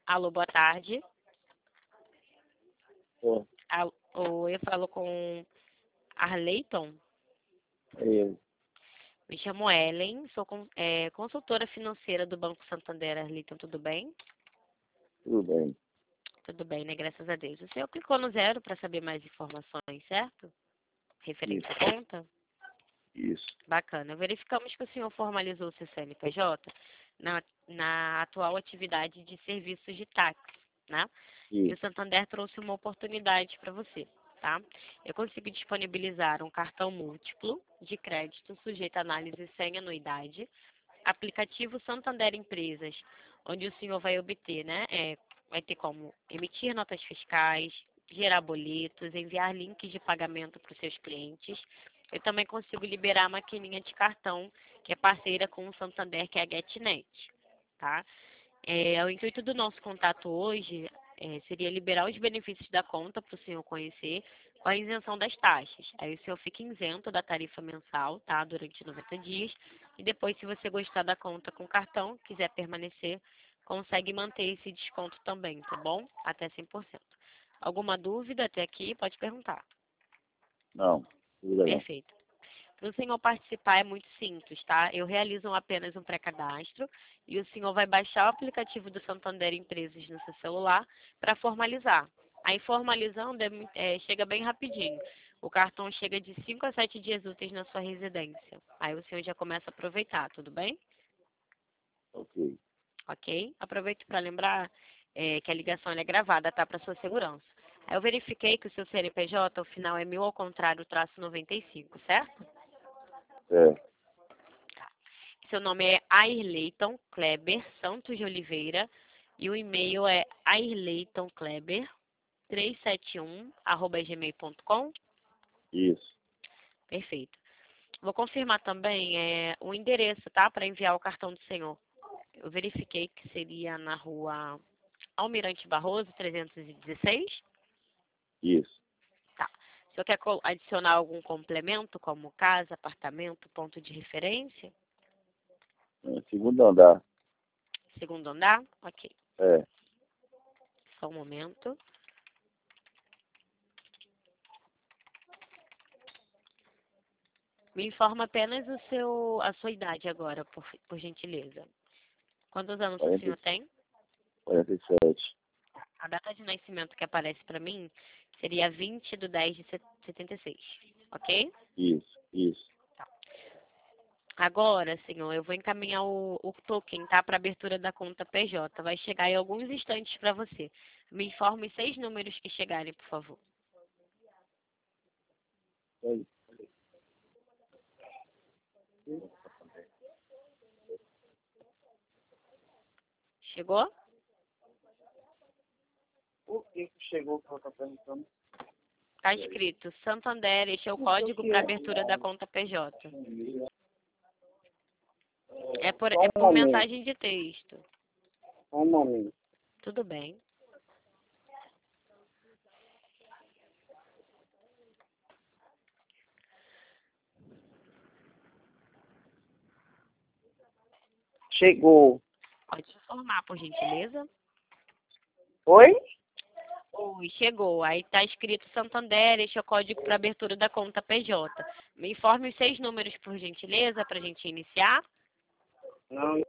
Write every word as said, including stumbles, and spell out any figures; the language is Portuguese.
Alô, boa tarde. Pô, Alô, eu falo com Arleiton. eu, Me chamo Ellen, sou con- é, consultora financeira do Banco Santander. Arleiton, tudo bem? tudo bem. Tudo bem, né? Graças a Deus. O senhor clicou no zero para saber mais informações, certo? Referente Isso, à conta? isso, Bacana. Verificamos que o senhor formalizou o seu C N P J na, na atual atividade de serviços de táxi, né? E o isso. Santander trouxe uma oportunidade para você, tá? Eu consigo disponibilizar um cartão múltiplo de crédito sujeito a análise sem anuidade, aplicativo Santander Empresas, onde o senhor vai obter, né? É, vai ter como emitir notas fiscais, gerar boletos, enviar links de pagamento para os seus clientes. Eu também consigo liberar a maquininha de cartão, que é parceira com o Santander, que é a GetNet, tá? É, o intuito do nosso contato hoje é, seria liberar os benefícios da conta para o senhor conhecer, com a isenção das taxas. Aí o senhor fica isento da tarifa mensal, tá? Durante noventa dias. E depois, se você gostar da conta com cartão, quiser permanecer, consegue manter esse desconto também, tá bom? Até cem por cento. Alguma dúvida até aqui? Pode perguntar. Não, tudo bem. Perfeito. Para o senhor participar é muito simples, tá? Eu realizo apenas um pré-cadastro e o senhor vai baixar o aplicativo do Santander Empresas no seu celular para formalizar. Aí formalizando é mui- é, chega bem rapidinho. O cartão chega de cinco a sete dias úteis na sua residência. Aí o senhor já começa a aproveitar, tudo bem? Ok. Ok? Aproveito para lembrar é, que a ligação ela é gravada, tá? Para sua segurança. Aí eu verifiquei que o seu C N P J, o final é mil ao contrário, traço noventa e cinco, certo? É, Seu nome é Airleiton Kleber Santos de Oliveira e o e-mail é airleitonkleber trezentos e setenta e um arroba gmail ponto com. isso. Perfeito. Vou confirmar também é, o endereço, tá? Para enviar o cartão do senhor. Eu verifiquei que seria na rua Almirante Barroso, trezentos e dezesseis. Isso. Tá. O senhor quer co- adicionar algum complemento, como casa, apartamento, ponto de referência? É, segundo andar. Segundo andar? Ok. É, Só um momento. Me informa apenas o seu, a sua idade agora, por, por gentileza. Quantos anos o quarenta, senhor tem? quarenta e sete. A data de nascimento que aparece para mim seria vinte de dez de setenta e seis, ok? Isso, isso. Agora, senhor, eu vou encaminhar o, o token, tá? Para abertura da conta P J. Vai chegar em alguns instantes para você. Me informe seis números que chegarem, por favor. Aí, Chegou? por que que chegou que ela tá perguntando? Tá escrito Santander, este é o código para abertura da conta P J. É por, Só é um por momento, mensagem de texto. só um momento. Tudo bem. Chegou. Pode informar, por gentileza. Oi? Oi, chegou. Aí tá escrito Santander, este é o código para abertura da conta P J. Me informe os seis números, por gentileza, para a gente iniciar. Não,